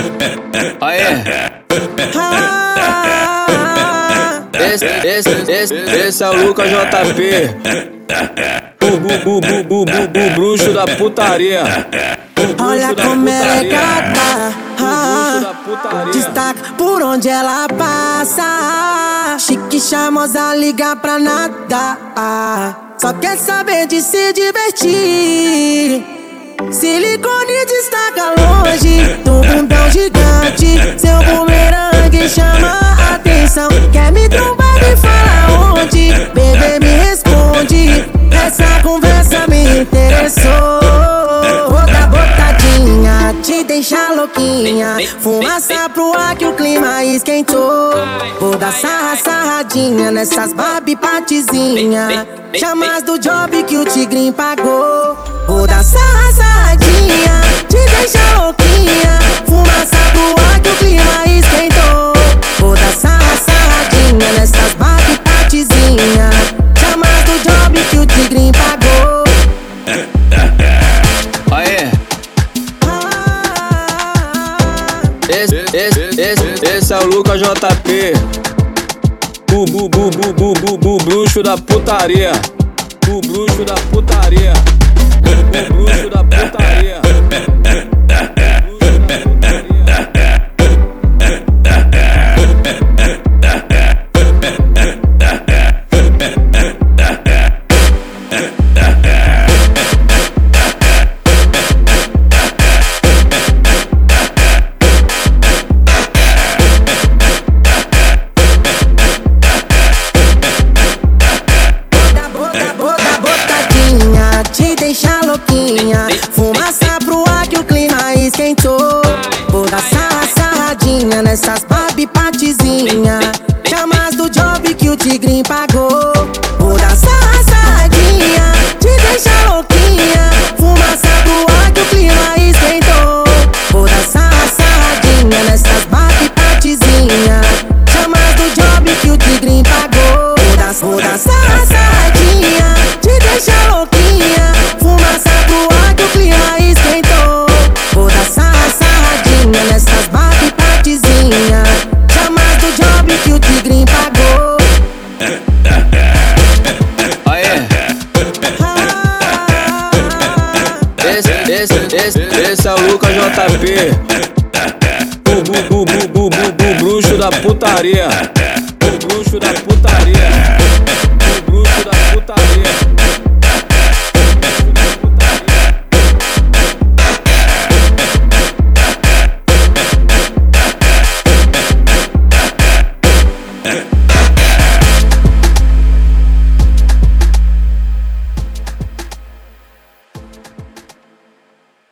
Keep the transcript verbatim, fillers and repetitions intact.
Aê! Esse, esse, esse, esse é o Lucas J P, o, bu, bu, bu, bu, bu, bu, bruxo da putaria. Olha como ela é gata, ah, destaca por onde ela passa. Chique, charmosa, liga pra nada, ah, só quer saber de se divertir. Silicone destaca longe do bundão gigante. Seu bumerangue chama a atenção. Quer me trombar, me fala onde. Bebê, me responde. Essa conversa me interessou. Outra botadinha te deixa louquinha. Fumaça pro ar que o clima esquentou. Vou dar sarra, sarradinha nessas Barbie patizinha. Chamas do job que o tigrinho pagou. Vou dar sarra, sarradinha, te deixa louquinha. Fumaça pro ar que o clima esquentou. Vou dar sarra, sarradinha nessas Barbie patizinha. Chamas do job que o tigrinho pagou. Aê! Esse, esse, esse, esse é o Lucas J P, o bu, bu, bu, bu, bu, bu, bruxo da putaria. O bruxo da putaria. O bruxo da putaria. Te deixa louquinha, fumaça pro ar que o clima esquentou. Vou dar sarra, sarradinha nessas Barbie patizinha. Chamas do job que o tigrinho pagou. Vou dar sarra, sarradinha, te deixa louquinha. Fumaça pro ar que o clima esquentou. Vou dar sarra, sarradinha nessas Barbie patizinha. Chamas do job que o tigrinho pagou. Vou dar, vou dar sarra, sarradinha, te deixa louquinha. Fumaça pro ar que o clima esquentou. Vou dar sarra, sarradinha nessas Barbie patizinha. Chamas do job que o tigrinho pagou. Aê! Esse, esse, esse, esse é o Lucas J P, o bu, bu, bu, bu, bu, bu, bruxo da putaria. O bruxo da putaria.